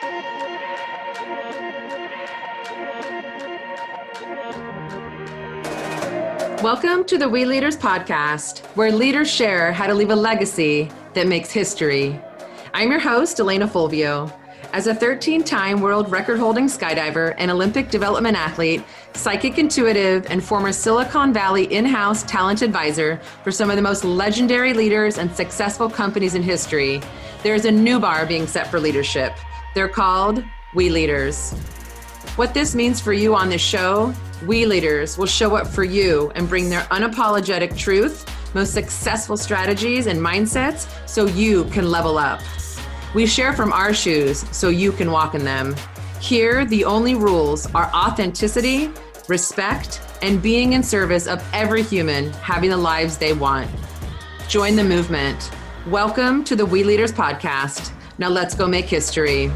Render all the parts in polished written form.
Welcome to the We Leaders podcast, where leaders share how to leave a legacy that makes history. I'm your host, Elena Fulvio. As a 13-time world record-holding skydiver and Olympic development athlete, psychic intuitive, and former Silicon Valley in-house talent advisor for some of the most legendary leaders and successful companies in history, there's a new bar being set for leadership. They're called We Leaders. What this means for you on this show, We Leaders will show up for you and bring their unapologetic truth, most successful strategies and mindsets so you can level up. We share from our shoes so you can walk in them. Here, the only rules are authenticity, respect, and being in service of every human having the lives they want. Join the movement. Welcome to the We Leaders podcast. Now let's go make history.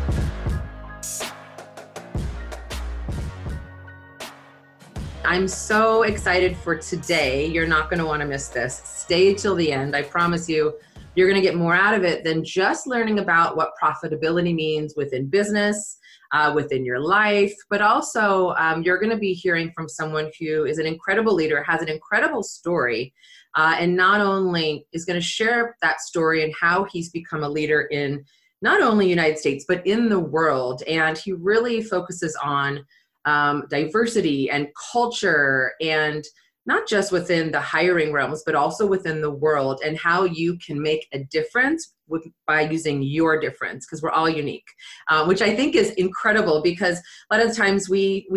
I'm so excited for today. You're not going to want to miss this. Stay till the end. I promise you, you're going to get more out of it than just learning about what profitability means within business, within your life, but also you're going to be hearing from someone who is an incredible leader, has an incredible story, and not only is going to share that story and how he's become a leader in not only the United States, but in the world. And he really focuses on diversity and culture, and not just within the hiring realms, but also within the world, and how you can make a difference by using your difference, because we're all unique, which I think is incredible, because a lot of the times we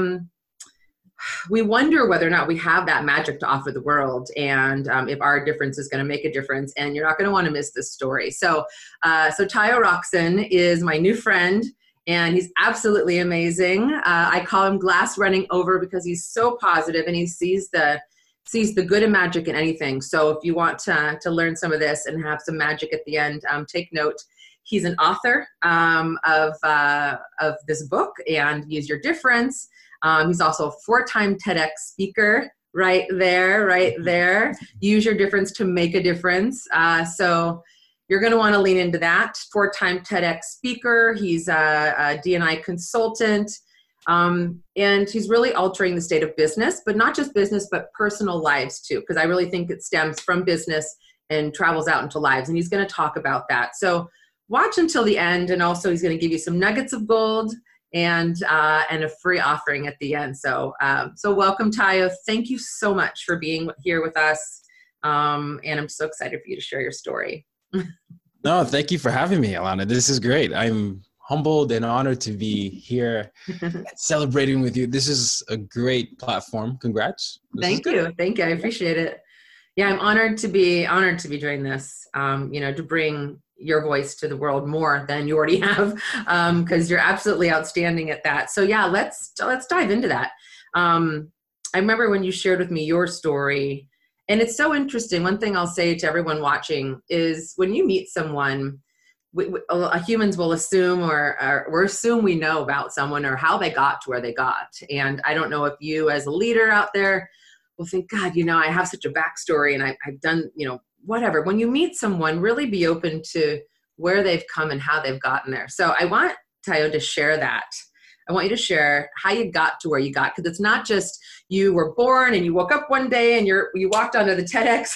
wonder whether or not we have that magic to offer the world, and if our difference is going to make a difference. And you're not going to want to miss this story. So Tayo Rockson is my new friend. And he's absolutely amazing. I call him glass running over because he's so positive and he sees the good and magic in anything. So if you want to learn some of this and have some magic at the end, take note. He's an author of this book, and Use Your Difference. He's also a 4-time TEDx speaker. Right there. Use your difference to make a difference. So you're going to want to lean into that. 4-time TEDx speaker. He's a D&I consultant. And he's really altering the state of business, but not just business, but personal lives too, because I really think it stems from business and travels out into lives. And he's going to talk about that. So watch until the end. And also he's going to give you some nuggets of gold and a free offering at the end. So welcome, Tayo. Thank you so much for being here with us. And I'm so excited for you to share your story. No, thank you for having me, Alana. This is great. I'm humbled and honored to be here celebrating with you. This is a great platform. Congrats. Thank you. I appreciate it. Yeah, I'm honored to be doing this, to bring your voice to the world more than you already have, because you're absolutely outstanding at that. So yeah, let's dive into that. I remember when you shared with me your story. And it's so interesting. One thing I'll say to everyone watching is when you meet someone, humans will assume or assume we know about someone or how they got to where they got. And I don't know if you as a leader out there will think, God, I have such a backstory and I've done, whatever. When you meet someone, really be open to where they've come and how they've gotten there. So I want Tayo to share that. I want you to share how you got to where you got, because it's not just you were born and you woke up one day and you walked onto the TEDx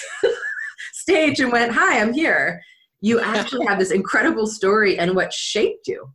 stage and went, hi, I'm here. You actually have this incredible story and what shaped you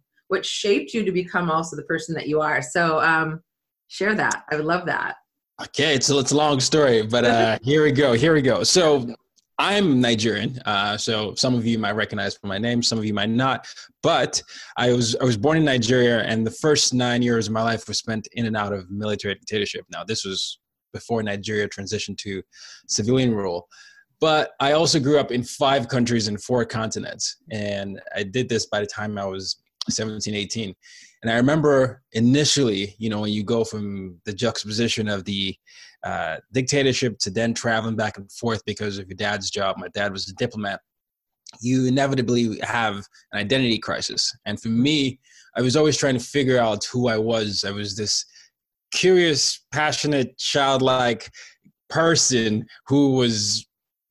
to become also the person that you are. So share that. I would love that. Okay, it's a long story, but here we go. So I'm Nigerian, so some of you might recognize from my name, some of you might not, but I was born in Nigeria, and the first 9 years of my life was spent in and out of military dictatorship. Now, this was before Nigeria transitioned to civilian rule, but I also grew up in 5 countries and 4 continents, and I did this by the time I was 17, 18. And I remember initially, when you go from the juxtaposition of the dictatorship to then traveling back and forth because of your dad's job. My dad was a diplomat. You inevitably have an identity crisis. And for me, I was always trying to figure out who I was. I was this curious, passionate, childlike person who was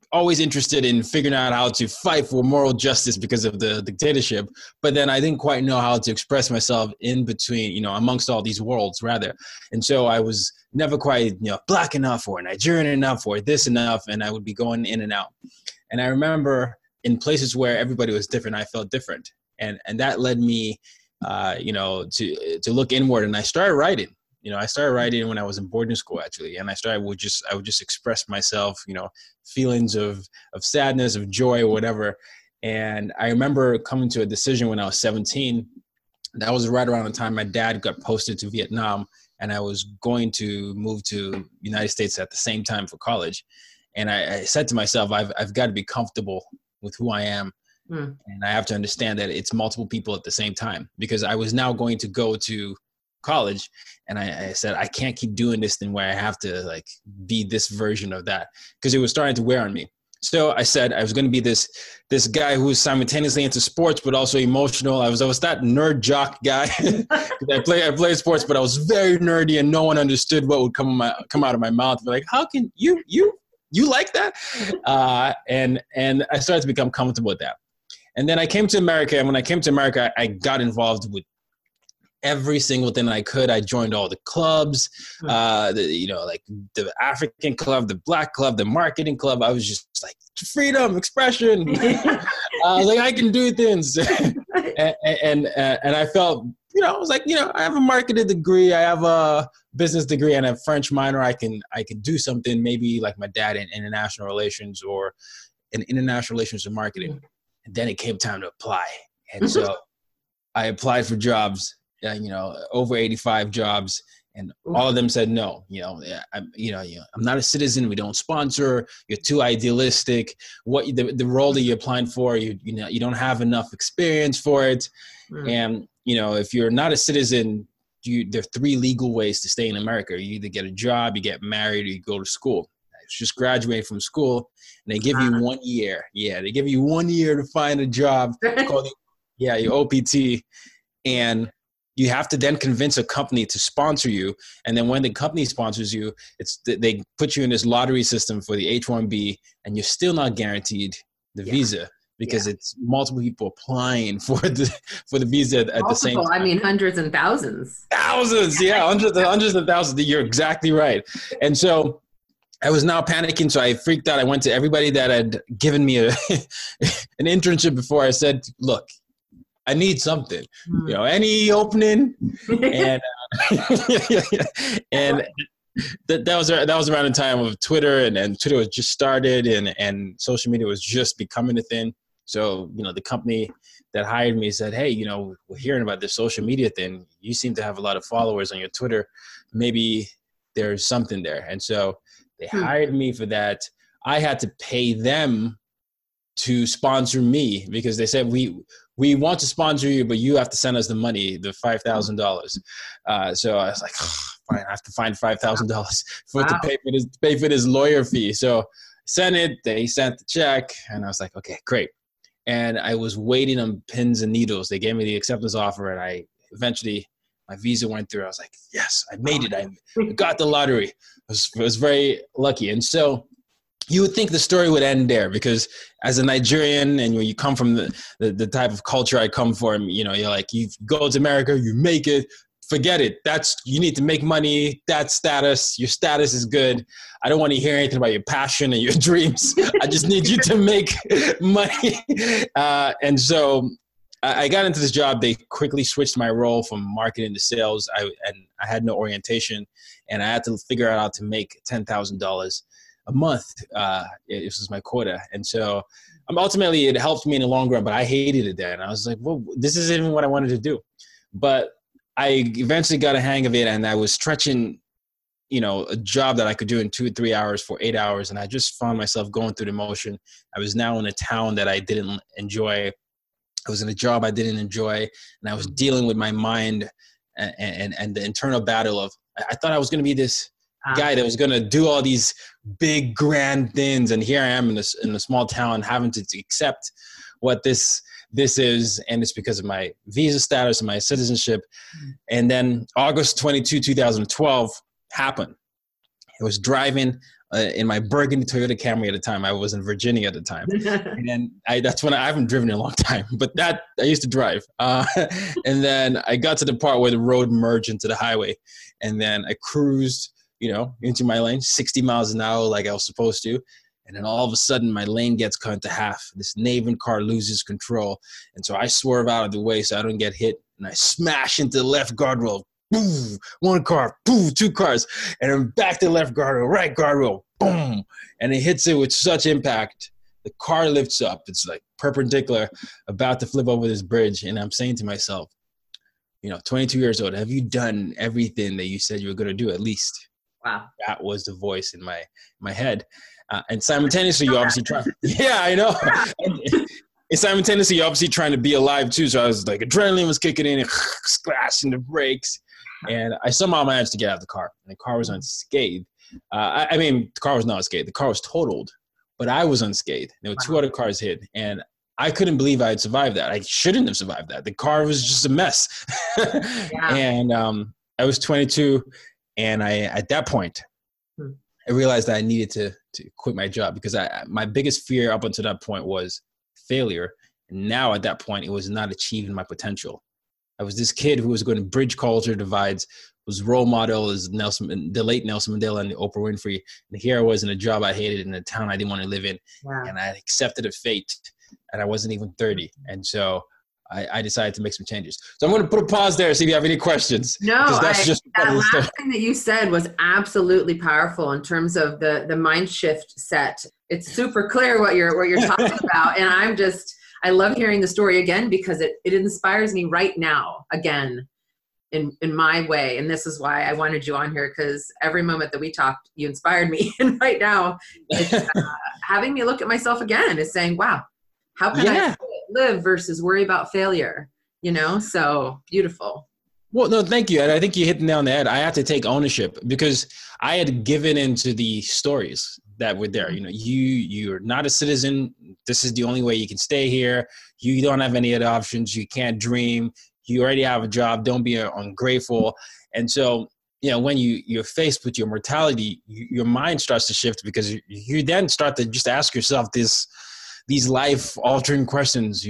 always interested in figuring out how to fight for moral justice because of the dictatorship. But then I didn't quite know how to express myself in between, you know, amongst all these worlds rather. And so I was never quite, you know, Black enough or Nigerian enough or this enough. And I would be going in and out. And I remember in places where everybody was different, I felt different. And that led me, you know, to look inward. And I started writing. You know, I started writing when I was in boarding school, actually, and I would just express myself, you know, feelings of sadness, of joy, or whatever. And I remember coming to a decision when I was 17. That was right around the time my dad got posted to Vietnam, and I was going to move to United States at the same time for college. And I said to myself, I've got to be comfortable with who I am. And I have to understand that it's multiple people at the same time, because I was now going to go to college, and I said, I can't keep doing this thing where I have to like be this version of that, because it was starting to wear on me. So I said I was going to be this guy who was simultaneously into sports but also emotional. I was that nerd jock guy. I played sports, but I was very nerdy, and no one understood what would come out of my mouth. Like, how can you like that? And I started to become comfortable with that. And then I came to America, and when I came to America, I got involved with every single thing I could. I joined all the clubs, you know, like the African club, the Black club, the marketing club. I was just like, freedom, expression. I was like, I can do things. and I felt, you know, I was like, you know, I have a marketing degree, I have a business degree, and a French minor. I can do something maybe like my dad in international relations, or in international relations and marketing. And then it came time to apply. And so I applied for jobs. You know, over 85 jobs, and all of them said no. You know, I'm not a citizen. We don't sponsor. You're too idealistic. What the role that you're applying for, you don't have enough experience for it. And you know, if you're not a citizen, there are 3 legal ways to stay in America. You either get a job, you get married, or you go to school. I was just graduating from school, and they give you 1 year. Yeah, they give you 1 year to find a job called your OPT, and you have to then convince a company to sponsor you. And then when the company sponsors you, they put you in this lottery system for the H-1B, and you're still not guaranteed the visa, because it's multiple people applying for the visa at the same time. I mean, hundreds and thousands. Hundreds of thousands. You're exactly right. And so I was now panicking. So I freaked out. I went to everybody that had given me an internship before. I said, look, I need something, you know, any opening. And and that was around the time of Twitter, and Twitter was just started, and social media was just becoming a thing. So, you know, the company that hired me said, hey, you know, we're hearing about this social media thing. You seem to have a lot of followers on your Twitter. Maybe there's something there. And so they hired me for that. I had to pay them to sponsor me, because they said, we want to sponsor you, but you have to send us the money, the $5,000. So I was like, fine, I have to find $5,000 to pay for this lawyer fee. So sent it, they sent the check, and I was like, okay, great. And I was waiting on pins and needles. They gave me the acceptance offer, and I eventually, my visa went through. I was like, yes, I made it. I got the lottery. I was very lucky. And so you would think the story would end there, because as a Nigerian, and when you come from the type of culture I come from, you know, you're like, you go to America, you make it, forget it. You need to make money. That's status. Your status is good. I don't want to hear anything about your passion and your dreams. I just need you to make money. And so I got into this job. They quickly switched my role from marketing to sales. I had no orientation, and I had to figure out how to make $10,000 a month. This was my quota. And so ultimately it helped me in the long run, but I hated it then. I was like, well, this isn't even what I wanted to do. But I eventually got a hang of it, and I was stretching, you know, a job that I could do in 2 or 3 hours for 8 hours. And I just found myself going through the motion. I was now in a town that I didn't enjoy. I was in a job I didn't enjoy, and I was dealing with my mind and the internal battle of, I thought I was going to be this guy that was going to do all these big grand things, and here I am in a small town having to accept what this is, and it's because of my visa status and my citizenship. And then August 22, 2012 happened, I was driving in my burgundy Toyota Camry at the time. I was in Virginia at the time. And then that's when I haven't driven in a long time, but that I used to drive. And then I got to the part where the road merged into the highway. And then I cruised, into my lane, 60 miles an hour like I was supposed to. And then all of a sudden my lane gets cut into half. This Navan car loses control. And so I swerve out of the way so I don't get hit. And I smash into the left guardrail. Boom, one car, boom, two cars. And then back to the left guardrail, right guardrail, boom. And it hits it with such impact. The car lifts up. It's like perpendicular, about to flip over this bridge. And I'm saying to myself, 22 years old, have you done everything that you said you were going to do at least? Wow. That was the voice in my head. And simultaneously, you obviously try. Yeah, I know. And simultaneously, you're obviously trying to be alive too. So I was like, adrenaline was kicking in and splashing the brakes. And I somehow managed to get out of the car. And the car was unscathed. The car was not unscathed. The car was totaled, but I was unscathed. There were two other cars hit. And I couldn't believe I had survived that. I shouldn't have survived that. The car was just a mess. Yeah. And I was 22. And at that point, I realized that I needed to quit my job because my biggest fear up until that point was failure. And now at that point, it was not achieving my potential. I was this kid who was going to bridge culture divides, whose role model is the late Nelson Mandela and Oprah Winfrey. And here I was in a job I hated in a town I didn't want to live in. Wow. And I accepted a fate and I wasn't even 30. And so I decided to make some changes. So I'm going to put a pause there, see if you have any questions. No, that last thing that you said was absolutely powerful in terms of the mind shift set. It's super clear what you're talking about. And I love hearing the story again because it inspires me right now again in my way. And this is why I wanted you on here, because every moment that we talked, you inspired me. And right now, it's having me look at myself again is saying, wow, how can I live versus worry about failure? So beautiful. Well, no, thank you. And I think you hit the nail on the head. I had to take ownership because I had given into the stories that were there. You're not a citizen. This is the only way you can stay here. You don't have any other options. You can't dream. You already have a job. Don't be ungrateful. And so, when you're faced with your mortality, your mind starts to shift because you then start to just ask yourself these life-altering questions.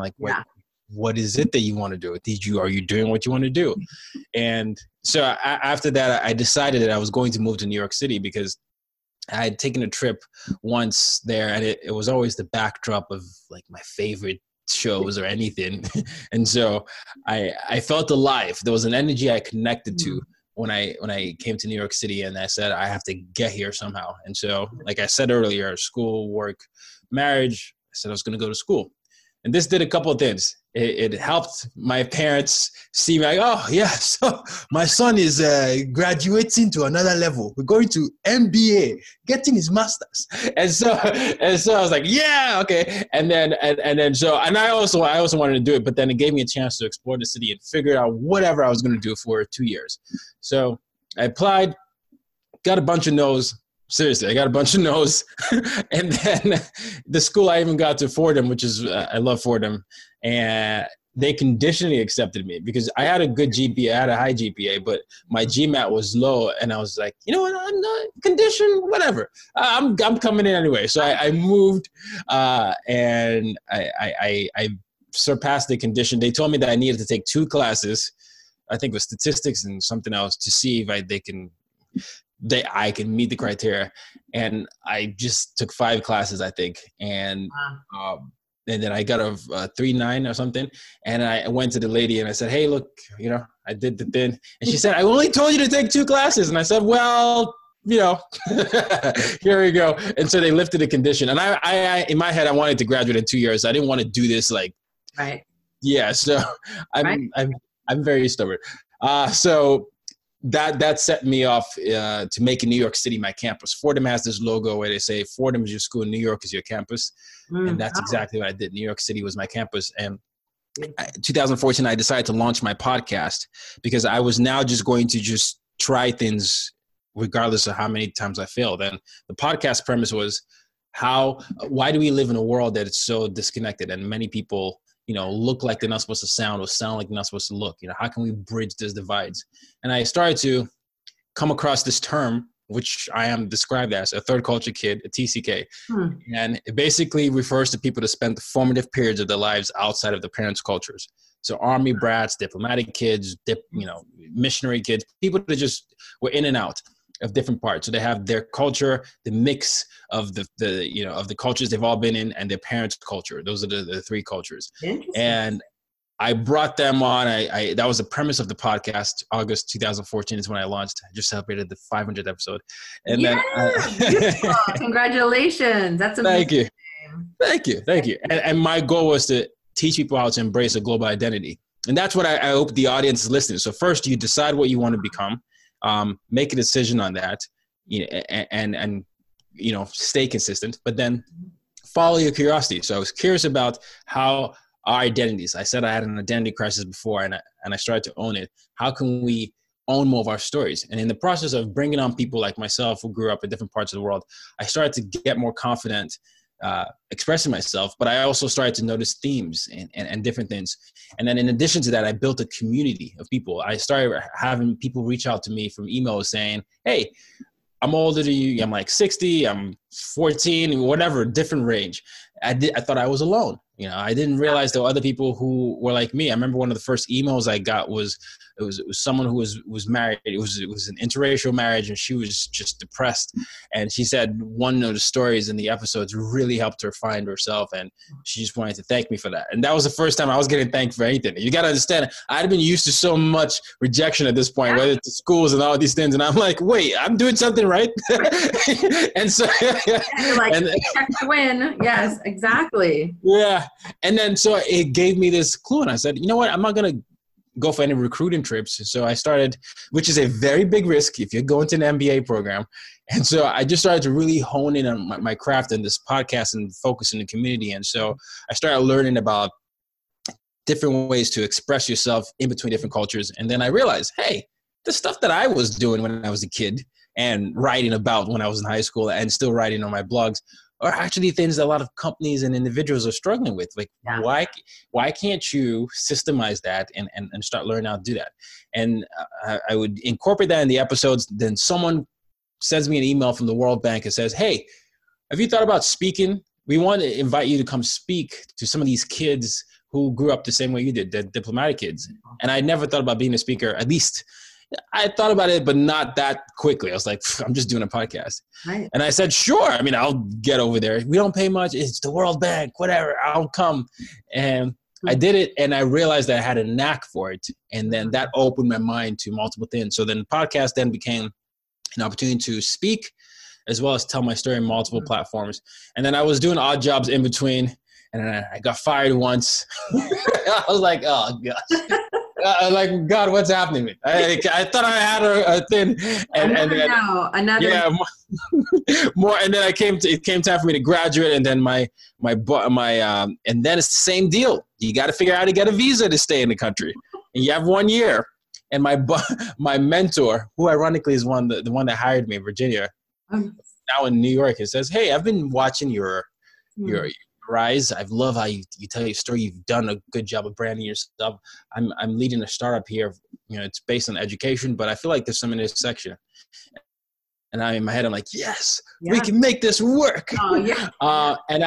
What is it that you want to do? Are you doing what you want to do? And so after that, I decided that I was going to move to New York City because I had taken a trip once there, and it was always the backdrop of like my favorite shows or anything. And so I felt alive. There was an energy I connected to when I came to New York City, and I said, I have to get here somehow. And so, like I said earlier, school, work, marriage, I said I was going to go to school. And this did a couple of things. It helped my parents see me like, oh, yeah, so my son is graduating to another level. We're going to MBA, getting his master's. And so I was like, yeah, okay. And I also wanted to do it, but then it gave me a chance to explore the city and figure out whatever I was going to do for 2 years. So I applied, got a bunch of no's. Seriously, I got a bunch of no's. And then the school I even got to Fordham, which is, I love Fordham, and they conditionally accepted me because I had a good GPA, I had a high GPA, but my GMAT was low. And I was like, you know what, I'm not conditioned, whatever. I'm coming in anyway. So I moved and I surpassed the condition. They told me that I needed to take 2 classes. I think it was statistics and something else to see if I can meet the criteria. And I just took 5 classes, I think. And then I got a 3.9 or something. And I went to the lady and I said, hey, look, I did the thing. And she said, I only told you to take 2 classes. And I said, well, here we go. And so they lifted the condition. And I in my head, I wanted to graduate in 2 years. I didn't want to do this right. Yeah. So I'm very stubborn. So that set me off to make New York City my campus. Fordham has this logo where they say Fordham is your school, New York is your campus. And that's exactly what I did. New York City was my campus. And 2014, I decided to launch my podcast because I was now just going to just try things regardless of how many times I failed. And the podcast premise was why do we live in a world that is so disconnected and many people look like they're not supposed to sound or sound like they're not supposed to look? How can we bridge those divides? And I started to come across this term which I am described as a third culture kid, a TCK. Hmm. And it basically refers to people that spent the formative periods of their lives outside of their parents' cultures. So army brats, diplomatic kids, missionary kids, people that just were in and out of different parts. So they have their culture, the mix of the cultures they've all been in, and their parents' culture. Those are the three cultures. And I brought them on. I that was the premise of the podcast. August 2014 is when I launched. I just celebrated the 500th episode. And beautiful. Congratulations. That's amazing. Thank you. And my goal was to teach people how to embrace a global identity. And that's what I hope the audience is listening. So first, you decide what you want to become, make a decision on that, and stay consistent, but then follow your curiosity. So I was curious about how our identities. I said I had an identity crisis before, and I started to own it. How can we own more of our stories? And in the process of bringing on people like myself who grew up in different parts of the world, I started to get more confident expressing myself, but I also started to notice themes and different things. And then in addition to that, I built a community of people. I started having people reach out to me from emails saying, hey, I'm older than you. I'm like 60, I'm 14, whatever, different range. I thought I was alone. I didn't realize there were other people who were like me. I remember one of the first emails I got was someone who was married. It was an interracial marriage, and she was just depressed. And she said one of the stories in the episodes really helped her find herself, and she just wanted to thank me for that. And that was the first time I was getting thanked for anything. You got to understand, I'd been used to so much rejection at this point, whether it's schools and all these things, and I'm like, wait, I'm doing something right. And so you're like, check to win. Yes, exactly. Yeah. And then so it gave me this clue, and I said, you know what, I'm not going to go for any recruiting trips. So I started, which is a very big risk if you're going to an MBA program. And so I just started to really hone in on my craft and this podcast and focus in the community. And so I started learning about different ways to express yourself in between different cultures. And then I realized, hey, the stuff that I was doing when I was a kid and writing about when I was in high school and still writing on my blogs are actually things that a lot of companies and individuals are struggling with. Like, why can't you systemize that and start learning how to do that? And I would incorporate that in the episodes. Then someone sends me an email from the World Bank and says, hey, have you thought about speaking? We want to invite you to come speak to some of these kids who grew up the same way you did, the diplomatic kids. And I never thought about being a speaker. At least I thought about it, but not that quickly. I was like, I'm just doing a podcast. Right. And I said, sure. I mean, I'll get over there. We don't pay much. It's the World Bank, whatever. I'll come. And I did it, and I realized that I had a knack for it. And then that opened my mind to multiple things. So then the podcast then became an opportunity to speak as well as tell my story on multiple platforms. And then I was doing odd jobs in between, and then I got fired once. I was like, oh, gosh. Like, God, what's happening to me? I thought I had a thing, and then another more. And then it came time for me to graduate, and then and then it's the same deal. You got to figure out how to get a visa to stay in the country, and you have 1 year. And my mentor, who ironically is the one that hired me in Virginia, now in New York, he says, hey, I've been watching your rise. I love how you tell your story. You've done a good job of branding yourself. I'm leading a startup here. It's based on education, but I feel like there's some intersection. And I'm in my head, I'm like, yes, we can make this work. Oh, yeah. And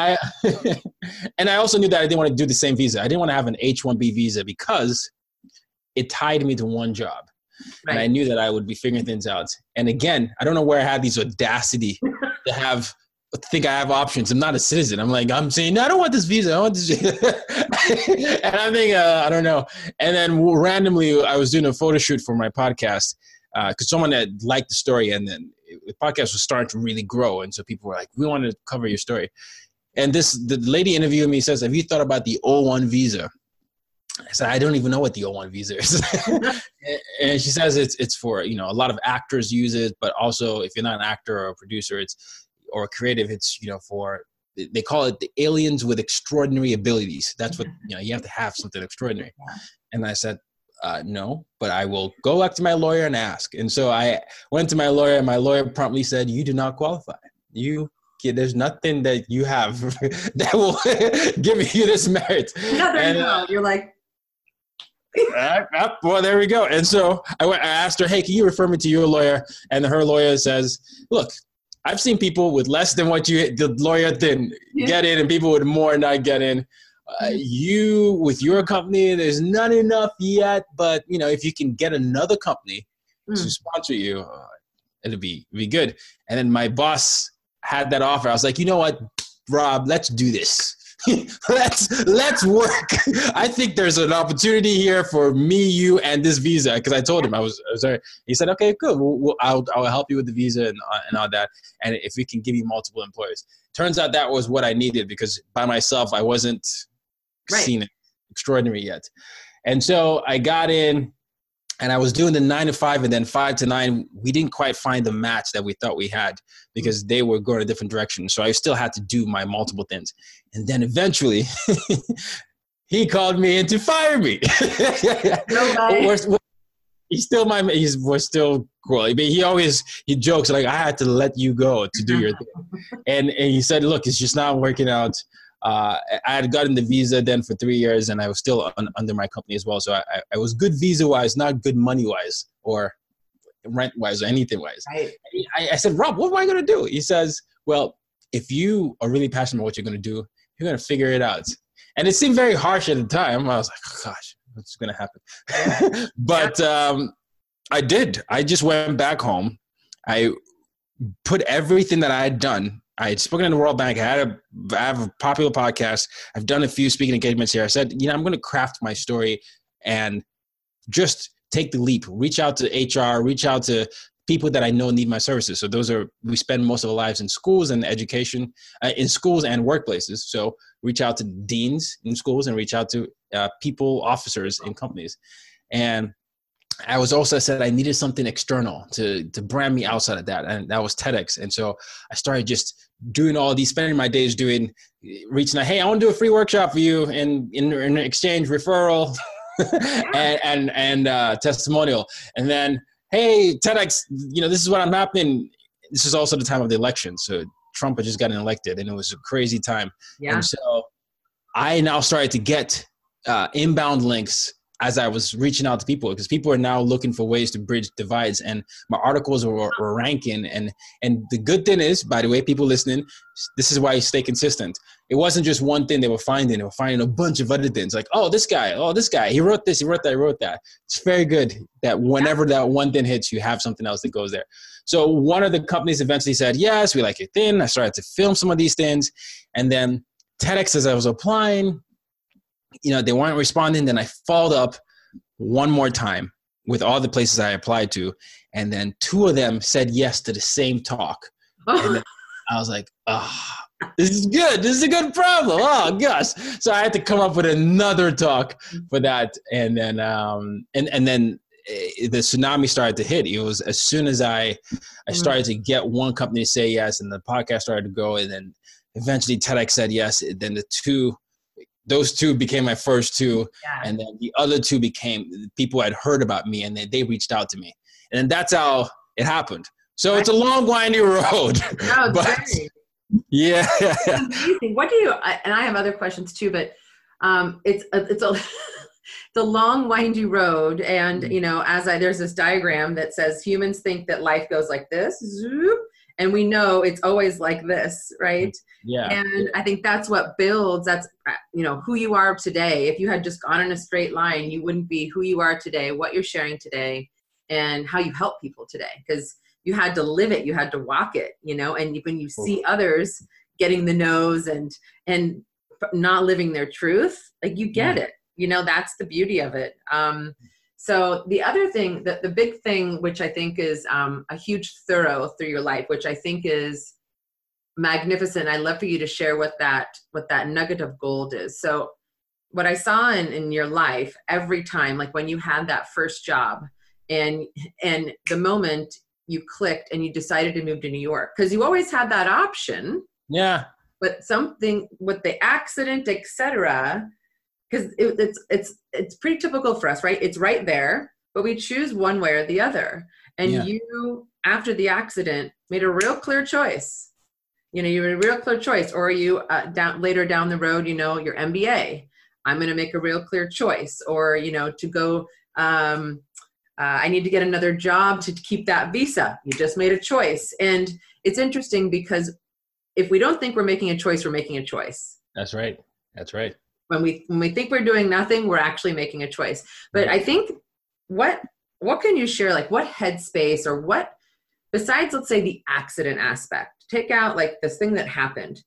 I also knew that I didn't want to do the same visa. I didn't want to have an H-1B visa because it tied me to one job. Right. And I knew that I would be figuring things out. And again, I don't know where I had these audacity to think I have options. I'm not a citizen. I'm saying, no, I don't want this visa. I want this visa. And I'm thinking, I don't know. And then randomly, I was doing a photo shoot for my podcast because someone that liked the story, and then the podcast was starting to really grow. And so people were like, we want to cover your story. And the lady interviewing me says, have you thought about the O1 visa? I said, I don't even know what the O1 visa is. And she says it's for, a lot of actors use it, but also if you're not an actor or a producer, or a creative, it's, they call it the aliens with extraordinary abilities. That's what, you have to have something extraordinary. And I said, no, but I will go back to my lawyer and ask. And so I went to my lawyer, and my lawyer promptly said, you do not qualify. There's nothing that you have that will give you this merit. No, you're like, Well, there we go. And so I asked her, hey, can you refer me to your lawyer? And her lawyer says, look, I've seen people with less than what the lawyer didn't get in, and people with more not get in. You, with your company, there's not enough yet, but if you can get another company to sponsor you, it'll be good. And then my boss had that offer. I was like, you know what, Rob, let's do this. let's work. I think there's an opportunity here for me, you, and this visa. Because I told him I was sorry. He said, okay, good. I'll help you with the visa and all that. And if we can give you multiple employers. Turns out that was what I needed, because by myself I wasn't seen it extraordinary yet. And so I got in, and I was doing the 9 to 5, and then 5 to 9. We didn't quite find the match that we thought we had, because they were going a different direction. So I still had to do my multiple things. And then eventually he called me in to fire me. We're still cool. I mean, he jokes like, I had to let you go to do your thing. And he said, look, it's just not working out. I had gotten the visa then for 3 years, and I was still under my company as well. So I was good visa-wise, not good money-wise or rent-wise or anything-wise. Right. I said, Rob, what am I going to do? He says, well, if you are really passionate about what you're going to do, you're going to figure it out. And it seemed very harsh at the time. I was like, oh, gosh, what's going to happen? But I did. I just went back home. I put everything that I had done. I had spoken in the World Bank. I have a popular podcast. I've done a few speaking engagements here. I said, I'm going to craft my story and just take the leap. Reach out to HR, reach out to people that I know need my services. So we spend most of our lives in schools and education, in schools and workplaces. So reach out to deans in schools and reach out to people, officers in companies. And I said I needed something external to brand me outside of that. And that was TEDx. And so I started just doing all these, spending my days reaching out, hey, I want to do a free workshop for you in exchange referral and testimonial. And then, hey, TEDx, this is what I'm happening. This is also the time of the election. So Trump had just gotten elected, and it was a crazy time. Yeah. And so I now started to get inbound links as I was reaching out to people, because people are now looking for ways to bridge divides, and my articles were ranking. And the good thing is, by the way, people listening, this is why you stay consistent. It wasn't just one thing they were finding a bunch of other things, like, this guy, he wrote this, he wrote that. It's very good that whenever that one thing hits, you have something else that goes there. So one of the companies eventually said, yes, we like your thing. I started to film some of these things. And then TEDx, as I was applying, they weren't responding. Then I followed up one more time with all the places I applied to. And then 2 of them said yes to the same talk. And then I was like, this is good. This is a good problem. Oh gosh. So I had to come up with another talk for that. And then, and then the tsunami started to hit. It was as soon as I started to get one company to say yes, and the podcast started to go. And then eventually TEDx said yes. Then those 2 became my first 2. Yeah. And then the other 2 became people had heard about me, and they reached out to me. And that's how it happened. So it's a long, windy road. No, great. Yeah. It's amazing. What do you, and I have other questions too, but it's a long, windy road. And, there's this diagram that says humans think that life goes like this, zoop, and we know it's always like this, right? Yeah. And I think that's what builds, who you are today. If you had just gone in a straight line, you wouldn't be who you are today, what you're sharing today, and how you help people today. Because you had to live it, you had to walk it, and when you see others getting the no's and not living their truth, like you get it, that's the beauty of it. So the other thing, the big thing, which I think is a huge through your life, which I think is magnificent. I'd love for you to share what that nugget of gold is. So what I saw in your life every time, like when you had that first job and the moment you clicked and you decided to move to New York, because you always had that option. Yeah. But something with the accident, etc., because it's pretty typical for us, right? It's right there, but we choose one way or the other. And you, after the accident, made a real clear choice. You made a real clear choice, or you later down the road, your MBA. I'm going to make a real clear choice, or, you know, to go, I need to get another job to keep that visa. You just made a choice. And it's interesting because if we don't think we're making a choice, we're making a choice. That's right. That's right. When we think we're doing nothing, we're actually making a choice. But I think what can you share, like what headspace, or what, besides, let's say, the accident aspect, take out like this thing that happened.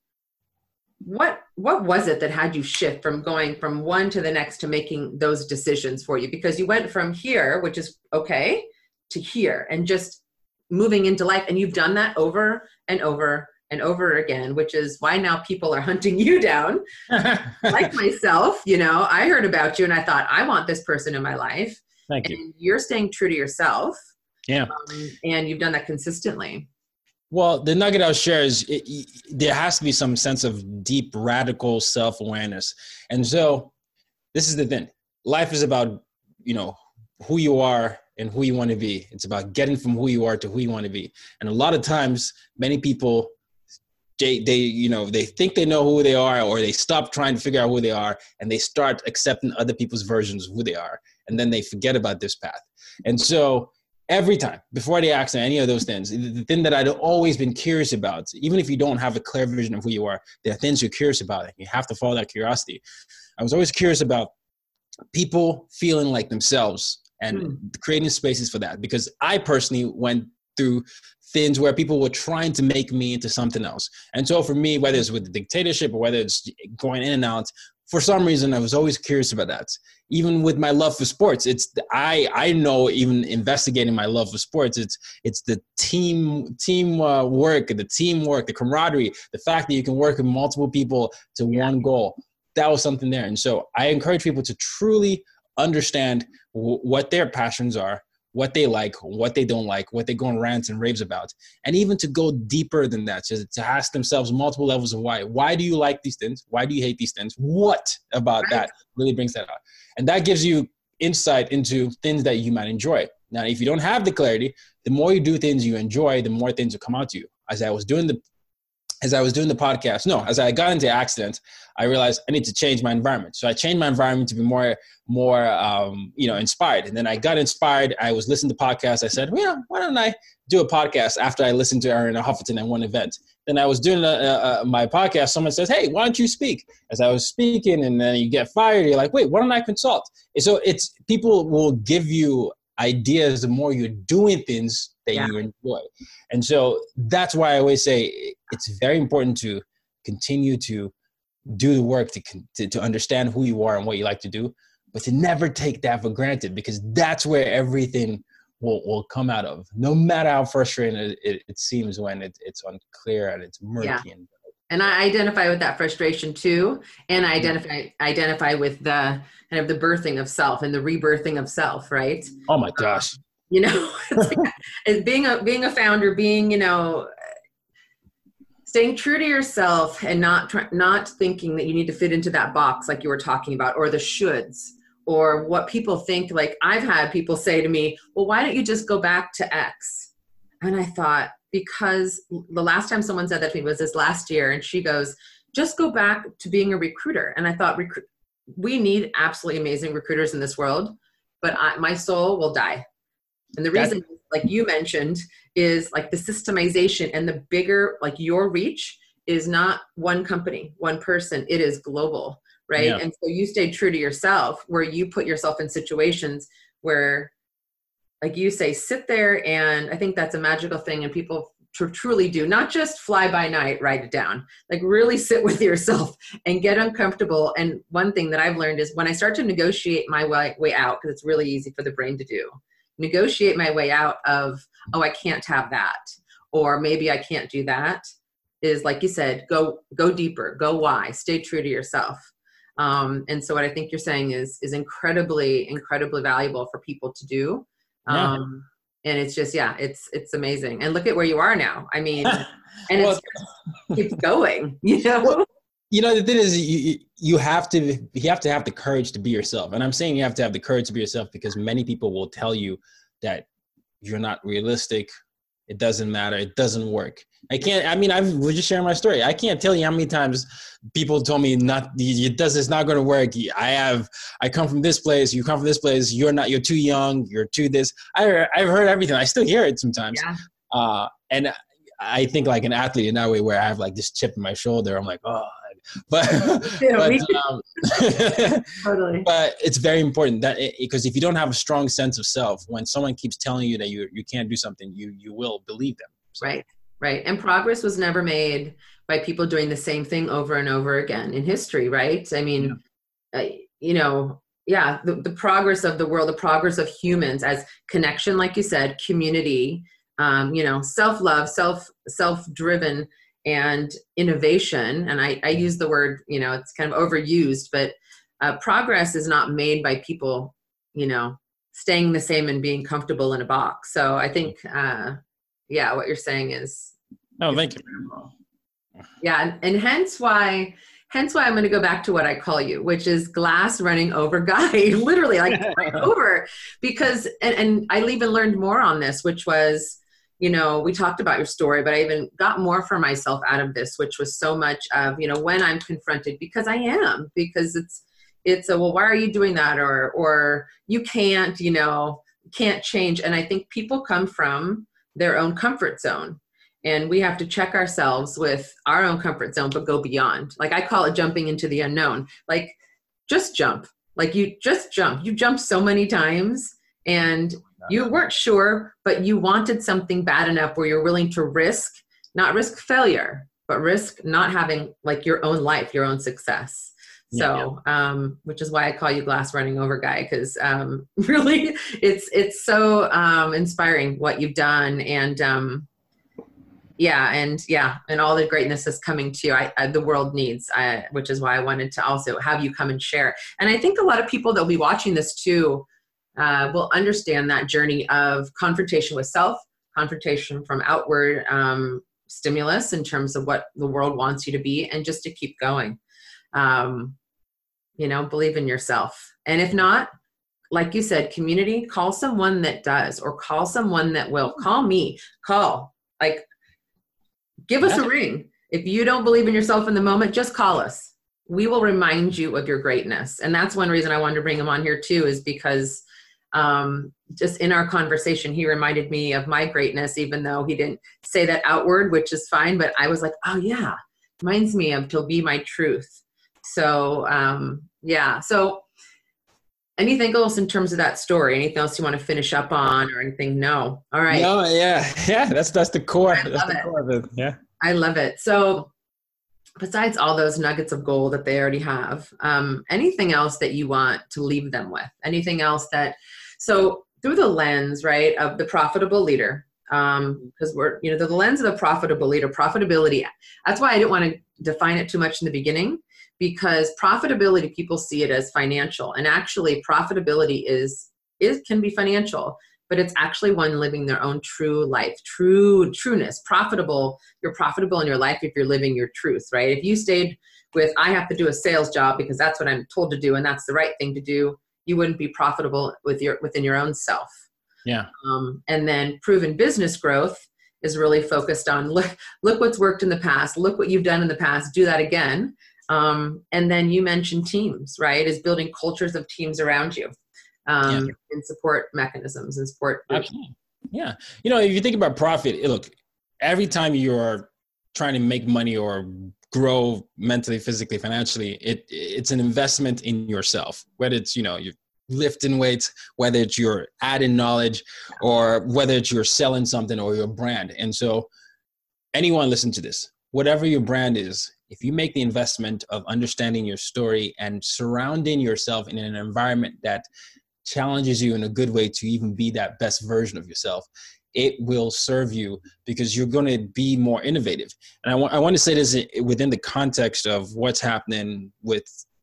What was it that had you shift from going from one to the next to making those decisions for you? Because you went from here, which is okay, to here, and just moving into life. And you've done that over and over and over again, which is why now people are hunting you down. Like myself, you know, I heard about you and I thought, I want this person in my life. Thank you. And you're staying true to yourself. Yeah. And you've done that consistently. Well, the nugget I'll share is there has to be some sense of deep, radical self-awareness. And so this is the thing. Life is about, you know, who you are and who you want to be. It's about getting from who you are to who you want to be. And a lot of times, many people, they think they know who they are, or they stop trying to figure out who they are, and they start accepting other people's versions of who they are. And then they forget about this path. And so every time, before the accident, any of those things, the thing that I'd always been curious about, even if you don't have a clear vision of who you are, there are things you're curious about, and you have to follow that curiosity. I was always curious about people feeling like themselves and creating spaces for that, because I personally went through things where people were trying to make me into something else. And so for me, whether it's with the dictatorship or whether it's going in and out, for some reason, I was always curious about that. Even with my love for sports, I know, even investigating my love for sports, it's the teamwork, the camaraderie, the fact that you can work with multiple people to one goal. That was something there. And so I encourage people to truly understand what their passions are, what they like, what they don't like, what they go on rants and raves about, and even to go deeper than that, to ask themselves multiple levels of why. Why do you like these things? Why do you hate these things? What about that really brings that out? And that gives you insight into things that you might enjoy. Now, if you don't have the clarity, the more you do things you enjoy, the more things will come out to you. As I got into accident, I realized I need to change my environment. So I changed my environment to be more inspired. And then I got inspired. I was listening to podcasts. I said, well, why don't I do a podcast after I listened to Arianna Huffington at one event? Then I was doing my podcast. Someone says, hey, why don't you speak? As I was speaking, and then you get fired. You're like, wait, why don't I consult? And so people will give you ideas the more you're doing things that you enjoy. And so that's why I always say it's very important to continue to do the work to understand who you are and what you like to do, but to never take that for granted, because that's where everything will come out of, no matter how frustrating it seems when it's unclear and it's murky. Yeah. And I identify with that frustration too. And I identify with the kind of the birthing of self and the rebirthing of self, right? Oh my gosh. You know, it's being a founder, being, you know, staying true to yourself and not thinking that you need to fit into that box like you were talking about, or the shoulds, or what people think. Like, I've had people say to me, well, why don't you just go back to X? And I thought, because the last time someone said that to me was this last year, and she goes, just go back to being a recruiter. And I thought, we need absolutely amazing recruiters in this world, but my soul will die. And the reason, like you mentioned, is like the systemization and the bigger, like your reach is not one company, one person, it is global, right? Yeah. And so you stay true to yourself, where you put yourself in situations where, like you say, sit there. And I think that's a magical thing. And people truly do, not just fly by night, write it down, like really sit with yourself and get uncomfortable. And one thing that I've learned is when I start to negotiate my way out, because it's really easy for the brain to do, negotiate my way out of, oh, I can't have that, or maybe I can't do that, is, like you said, go deeper, go why, stay true to yourself. And so what I think you're saying is incredibly, incredibly valuable for people to do. Yeah. And it's just, it's amazing. And look at where you are now. I mean, and it keeps going, you know? Well, you know, the thing is, you have to have the courage to be yourself. And I'm saying you have to have the courage to be yourself because many people will tell you that you're not realistic, it doesn't matter. It doesn't work. I was just sharing my story. I can't tell you how many times people told me it's not going to work. I come from this place. You come from this place. You're too young. You're too this. I've heard everything. I still hear it sometimes. Yeah. And I think like an athlete in that way, where I have like this chip in my shoulder. I'm like, oh, totally. But it's very important because if you don't have a strong sense of self, when someone keeps telling you that you can't do something, you will believe them. So. Right. And progress was never made by people doing the same thing over and over again in history, right? I mean, the progress of the world, the progress of humans as connection, like you said, community, self-love, self-driven, and innovation. And I use the word, it's kind of overused, but progress is not made by people, staying the same and being comfortable in a box. So I think, what you're saying is. Oh, thank you. Yeah. And hence why I'm going to go back to what I call you, which is glass running over guy, literally like over, because, and I even learned more on this, which was, we talked about your story, but I even got more for myself out of this, which was so much of, when I'm confronted, because it's well, why are you doing that? Or you can't, can't change. And I think people come from their own comfort zone, and we have to check ourselves with our own comfort zone, but go beyond. Like I call it jumping into the unknown. Like just jump, like you just jump. You jumped so many times and you weren't sure, but you wanted something bad enough where you're willing to not risk failure, but risk not having like your own life, your own success. So, which is why I call you glass running over guy. Cause, really it's so, inspiring what you've done. And, and all the greatness is coming to you. The world needs, which is why I wanted to also have you come and share. And I think a lot of people that'll be watching this too, will understand that journey of confrontation with self, confrontation from outward, stimulus in terms of what the world wants you to be, and just to keep going. Believe in yourself. And if not, like you said, community, call someone that does, or call someone that will. Call me, give us a ring. If you don't believe in yourself in the moment, just call us. We will remind you of your greatness. And that's one reason I wanted to bring him on here too, is because just in our conversation, he reminded me of my greatness, even though he didn't say that outward, which is fine. But I was like, oh yeah, reminds me of to be my truth. So, So anything else in terms of that story? Anything else you want to finish up on or anything? No. All right. No, yeah. That's the core. That's the core of it. Yeah. I love it. So besides all those nuggets of gold that they already have, anything else that you want to leave them with? Anything else so through the lens, right, of the profitable leader, because we're, the lens of the profitable leader, profitability. That's why I didn't want to define it too much in the beginning, because profitability, people see it as financial, and actually profitability can be financial, but it's actually one living their own true life, trueness, profitable. You're profitable in your life if you're living your truth, right? If you stayed with, I have to do a sales job because that's what I'm told to do, and that's the right thing to do, you wouldn't be profitable within your own self. Yeah. And then proven business growth is really focused on look what's worked in the past, look what you've done in the past, do that again. And then you mentioned teams, right? Is building cultures of teams around you, and support mechanisms and support groups. Absolutely. Yeah. If you think about profit, look, every time you're trying to make money or grow mentally, physically, financially, it's an investment in yourself, whether it's, you're lifting weights, whether it's you're adding knowledge, or whether it's you're selling something or your brand. And so anyone listen to this, whatever your brand is, if you make the investment of understanding your story and surrounding yourself in an environment that challenges you in a good way to even be that best version of yourself, it will serve you, because you're going to be more innovative. And I want to say this within the context of what's happening with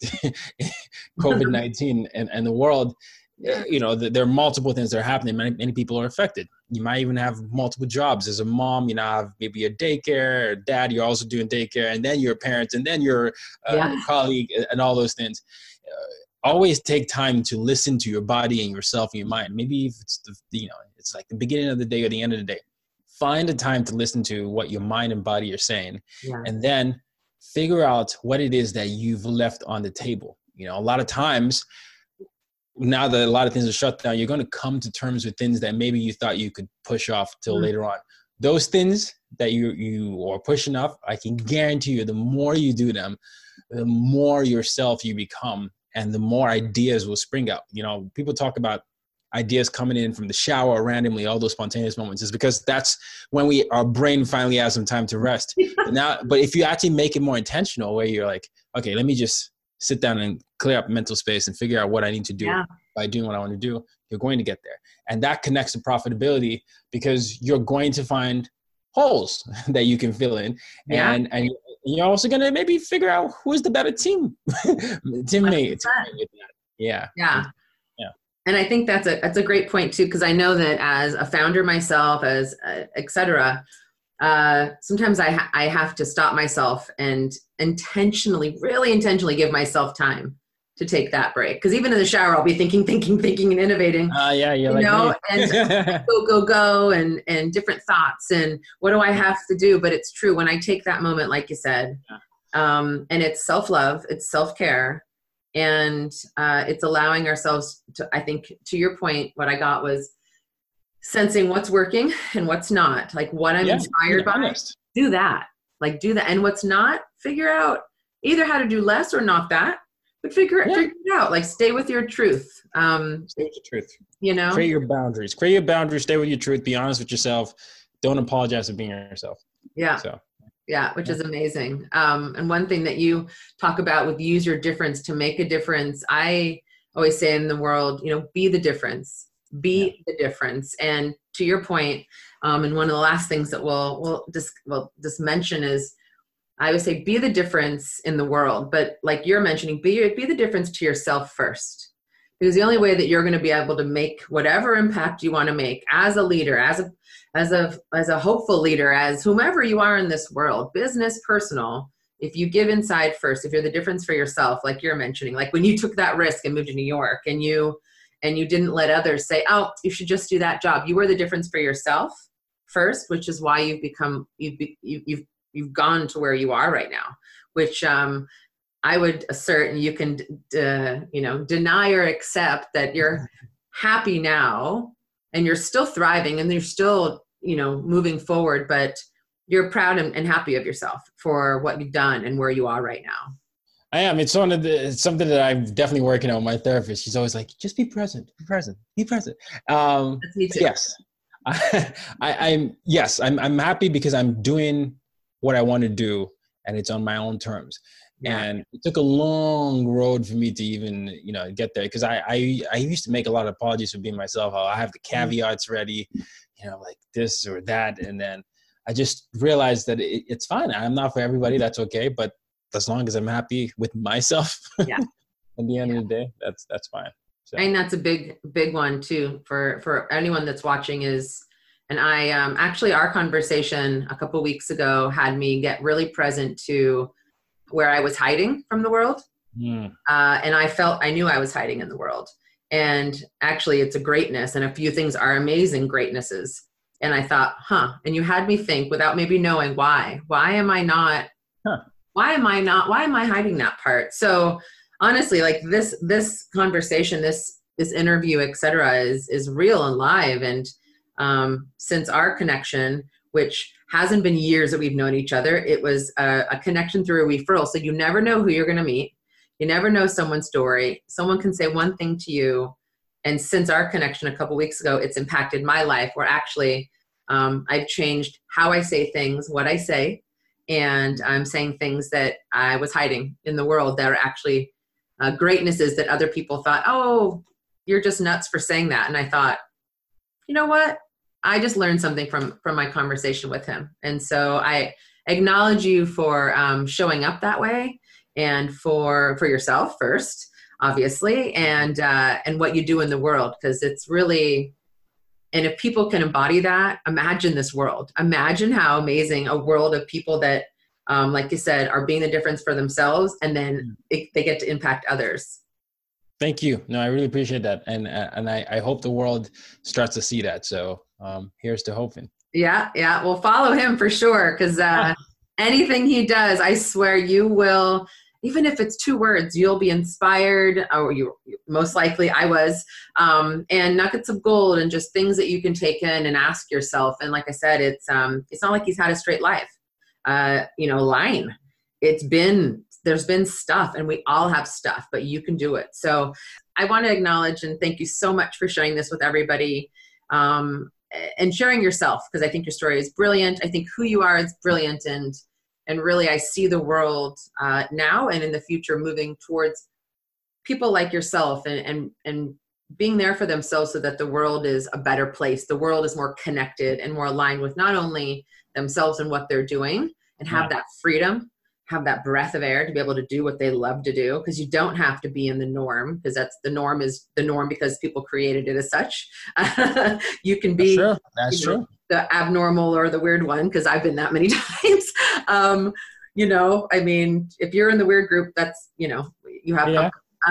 COVID-19 and the world. There are multiple things that are happening. Many people are affected. You might even have multiple jobs. As a mom, have maybe a daycare, or dad, you're also doing daycare, and then you're a parent, and then you're a colleague, and all those things. Always take time to listen to your body and yourself and your mind. Maybe if it's it's like the beginning of the day or the end of the day. find a time to listen to what your mind and body are saying, Yeah. and then figure out what it is that you've left on the table. You know, a lot of times, now that a lot of things are shut down, you're going to come to terms with things that maybe you thought you could push off till later on. Those things that you are pushing off, I can guarantee you, the more you do them, the more yourself you become, and the more ideas will spring out. You know, people talk about ideas coming in from the shower randomly, all those spontaneous moments, is because that's when our brain finally has some time to rest. But if you actually make it more intentional, where you're like, okay, let me just sit down and clear up mental space and figure out what I need to do by doing what I want to do, you're going to get there. And that connects to profitability, because you're going to find holes that you can fill in. And you're also going to maybe figure out who is the better teammate. Yeah. And I think that's a great point too, because I know that as a founder myself, as et cetera, sometimes I have to stop myself and really intentionally give myself time to take that break. Because even in the shower, I'll be thinking and innovating. And go, and different thoughts, and what do I have to do? But it's true, when I take that moment, like you said, and it's self-love, it's self-care, and it's allowing ourselves to, I think, to your point, what I got was sensing what's working and what's not, like what I'm inspired by, do that. And what's not, figure out either how to do less or not that, but figure it out. Like, stay with your truth. Stay with your truth. You know, create your boundaries, stay with your truth, be honest with yourself. Don't apologize for being yourself. Which is amazing. And one thing that you talk about with use your difference to make a difference. I always say in the world, you know, be the difference. Be the difference. And to your point, and one of the last things that we'll just mention is, I would say, be the difference in the world. But like you're mentioning, be the difference to yourself first. Because the only way that you're going to be able to make whatever impact you want to make as a leader, as a hopeful leader, as whomever you are in this world, business, personal, if you give inside first, if you're the difference for yourself, like you're mentioning, like when you took that risk and moved to New York, and you didn't let others say, oh, you should just do that job. You were the difference for yourself first, which is why you've gone to where you are right now, which I would assert, and you can deny or accept that you're happy now, and you're still thriving, and you're still moving forward, but you're proud and happy of yourself for what you've done and where you are right now. I am. It's something that I'm definitely working on with my therapist. She's always like, just be present. That's me too. Yes. I'm happy because I'm doing what I want to do, and it's on my own terms. Yeah. And it took a long road for me to even, get there, because I used to make a lot of apologies for being myself. I have the caveats ready, like this or that. And then I just realized that it's fine. I'm not for everybody. That's okay. But as long as I'm happy with myself, at the end of the day, that's fine. So. And that's a big one too, for anyone that's watching is, and I, actually our conversation a couple of weeks ago had me get really present to where I was hiding from the world. And I knew I was hiding in the world. And actually it's a greatness, and a few things are amazing greatnesses. And I thought, and you had me think, without maybe knowing why am I hiding that part? So honestly, like this conversation, this interview, et cetera, is real and live. And since our connection, which hasn't been years that we've known each other, it was a connection through a referral. So you never know who you're going to meet. You never know someone's story. Someone can say one thing to you, and since our connection a couple weeks ago, it's impacted my life, where actually I've changed how I say things, what I say, and I'm saying things that I was hiding in the world that are actually greatnesses that other people thought, oh, you're just nuts for saying that. And I thought, you know what? I just learned something from my conversation with him. And so I acknowledge you for showing up that way, and for yourself first, obviously, and what you do in the world, because it's really, and if people can embody that, imagine this world. Imagine how amazing a world of people that, like you said, are being the difference for themselves, and then they get to impact others. Thank you. No, I really appreciate that. And I hope the world starts to see that. So here's to hoping. Yeah, yeah. Well, follow him for sure, because anything he does, I swear you will, even if it's 2 words, you'll be inspired, or you most likely I was, and nuggets of gold and just things that you can take in and ask yourself. And like I said, it's not like he's had a straight life, line. There's been stuff, and we all have stuff, but you can do it. So I want to acknowledge and thank you so much for sharing this with everybody. And sharing yourself, because I think your story is brilliant. I think who you are is brilliant, and really I see the world now and in the future moving towards people like yourself and being there for themselves, so that the world is a better place. The world is more connected and more aligned with not only themselves and what they're doing, and have that freedom, have that breath of air to be able to do what they love to do, because you don't have to be in the norm, because the norm is the norm because people created it as such. You can be That's true. The abnormal or the weird one, because I've been that many times. I mean, if you're in the weird group, that's, you have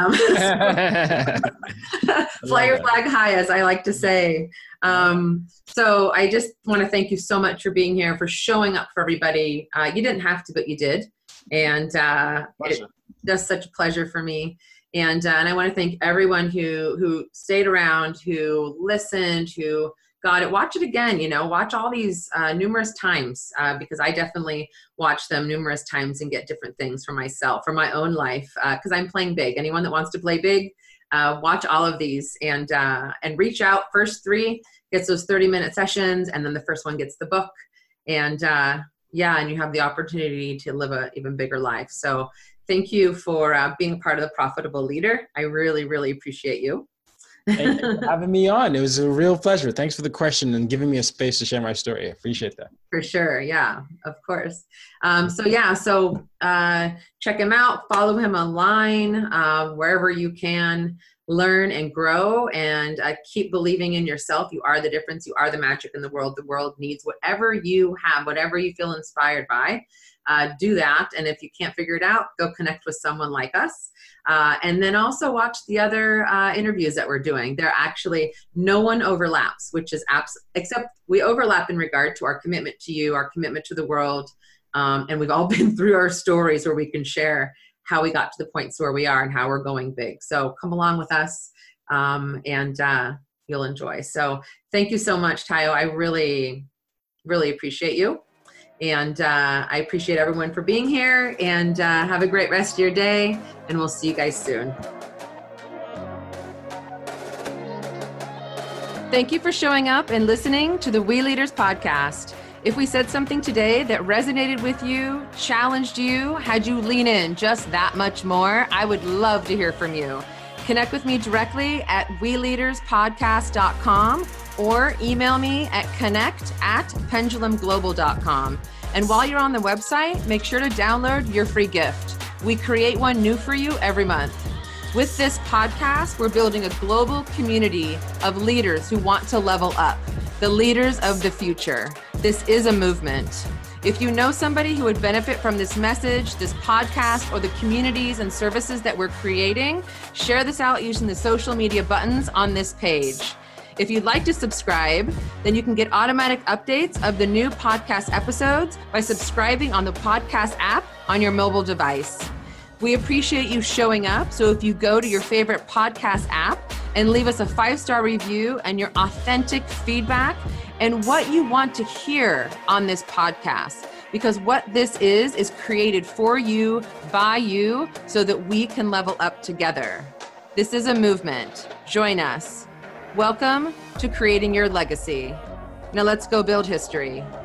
fly your flag high, as I like to say. So I just want to thank you so much for being here, for showing up for everybody. You didn't have to, but you did. And it's just such a pleasure for me. And I want to thank everyone who stayed around, who listened, who got it. Watch it again, watch all these numerous times, because I definitely watch them numerous times and get different things for myself, for my own life, because I'm playing big. Anyone that wants to play big, watch all of these and reach out. First 3 gets those 30-minute sessions, and then the first one gets the book. And and you have the opportunity to live an even bigger life. So thank you for being a part of the Profitable Leader. I really, really appreciate you. Thank you for having me on. It was a real pleasure. Thanks for the question and giving me a space to share my story. I appreciate that. For sure. Yeah, of course. So check him out, follow him online, wherever you can. Learn and grow, and keep believing in yourself. You are the difference. You are the magic in the world. The world needs whatever you have, whatever you feel inspired by. Do that. And if you can't figure it out, go connect with someone like us. And then also watch the other interviews that we're doing. They're actually, no one overlaps, which is except we overlap in regard to our commitment to you, our commitment to the world. And we've all been through our stories where we can share how we got to the points where we are and how we're going big. So come along with us, and you'll enjoy. So thank you so much, Tayo. I really, really appreciate you. And I appreciate everyone for being here, and have a great rest of your day, and we'll see you guys soon. Thank you for showing up and listening to the We Leaders podcast. If we said something today that resonated with you, challenged you, had you lean in just that much more, I would love to hear from you. Connect with me directly at WeLeadersPodcast.com or email me at connect@pendulumglobal.com. And while you're on the website, make sure to download your free gift. We create one new for you every month. With this podcast, we're building a global community of leaders who want to level up, the leaders of the future. This is a movement. If you know somebody who would benefit from this message, this podcast, or the communities and services that we're creating, share this out using the social media buttons on this page. If you'd like to subscribe, then you can get automatic updates of the new podcast episodes by subscribing on the podcast app on your mobile device. We appreciate you showing up, so if you go to your favorite podcast app and leave us a 5-star review and your authentic feedback and what you want to hear on this podcast, because what this is created for you, by you, so that we can level up together. This is a movement. Join us. Welcome to Creating Your Legacy. Now let's go build history.